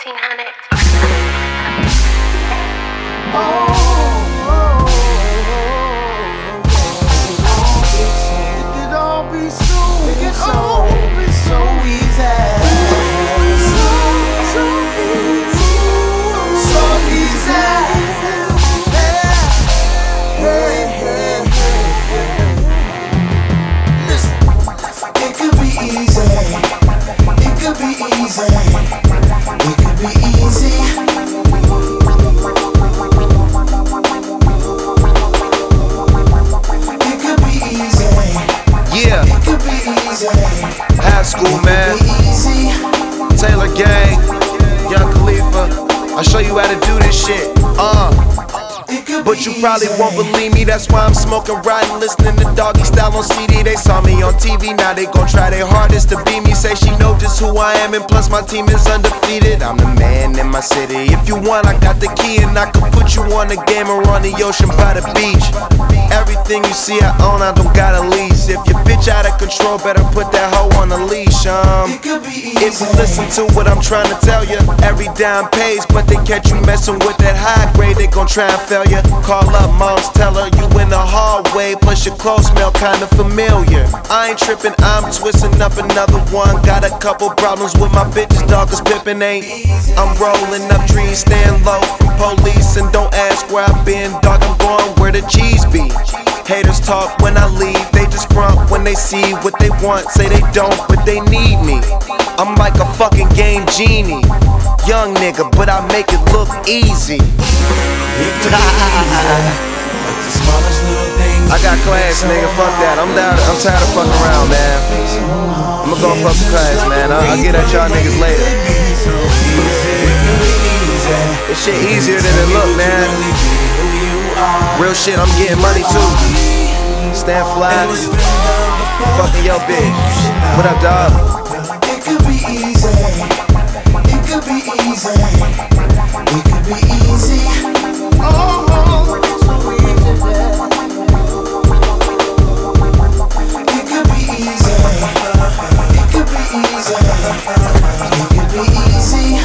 1400. High school, man. Taylor Gang, Young Khalifa. I'll show you how to do this shit. But you probably won't believe me, that's why I'm smoking, riding, listening to Doggy Style on CD. They saw me on TV, now they gon' try their hardest to be me. Say she know just who I am, and plus my team is undefeated. I'm the man in my city. If you want, I got the key, and I can put you on the game or on the ocean by the beach. Everything you see I own, I don't got a lease. If your bitch out of control, better put that hoe on a leash. If you listen to what I'm trying to tell you, every dime pays, but they catch you messing with that high grade, they gon' try and fail you. Call up moms, tell her you in the hallway, plus your clothes smell kinda familiar. I ain't tripping, I'm twisting up another one. Got a couple problems with my bitches, dog, cause pimpin' ain't. I'm rolling up trees, staying low from police, and don't ask where I've been, dog, I'm going where the cheese be. Haters talk when I leave, they just front when they see what they want. Say they don't, but they need me. I'm like a fucking game genie. Young nigga, but I make it look easy. I got class, nigga, fuck that. I'm tired of fucking around, man. I'ma go fuck the class, man. I'll get at y'all niggas later. This shit easier than it look, man. Real shit, I'm getting money too. Stand fly, fucking your bitch. What up, dog? It could be easy. It could be easy. It could be easy. Oh, it's so easy. It could be easy. It could be easy. It could be easy.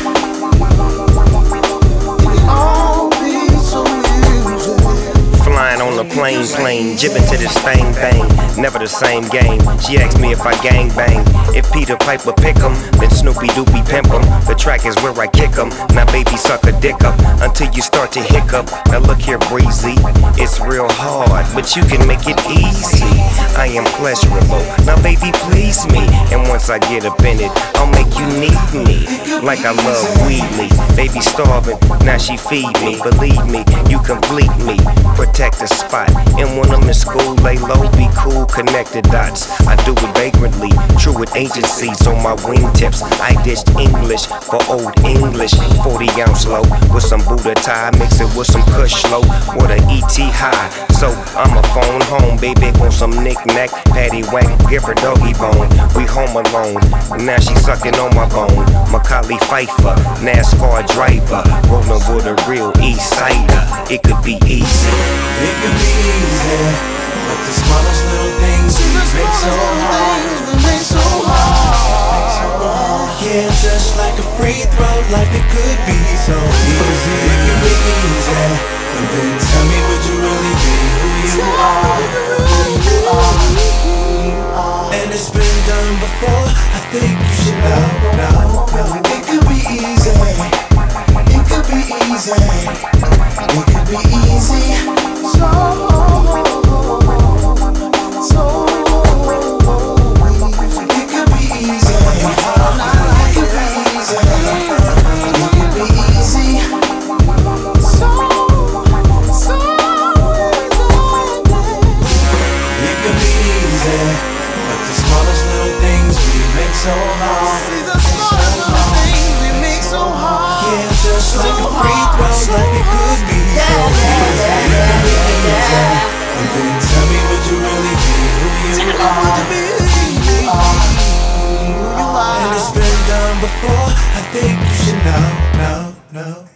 Oh, be so easy. Flying on the plane, jibbing to this thing, bang. Never the same game. She asked me if I gang bang. If Peter Piper pick 'em, then Snoopy Doopy pimp 'em. The track is where I kick 'em. Now baby suck a dick up until you start to hiccup. Now look here, breezy, it's real hard, but you can make it easy. I am pleasurable. Now baby, please me, and once I get up in it, I'll make you need me. Like I love Wheatley. Baby starving, now she feed me. Believe me, you complete me. Protect the spot, and when I'm in school, lay low, be cool, connect the dots. I do it vagrantly, true with agencies on my wingtips. I dished English for old English. 40-ounce low with some Buddha tie, mix it with some Kush low, with an ET high. So I'ma phone home, baby, want some knick-knack, patty whack, give her doggy bone. We home alone, now she sucking on my bone. Macaulay Pfeiffer, NASCAR driver, rolling with a real East Sider. It could be easy. It could be easy, but the smallest little things make so hard. Yeah, just like a free throw, life it could be so easy. It could be easy, but then tell me, would you really be who you are? And it's been done before, I think you should know. It could be easy. It could be easy. It could be easy. So it could be easy. So hard. See the smallest little things we make so hard. Yeah, just like a free throw, like it could be so easy. And then tell me, would you really be who you are? And it's been done before, I think you should know.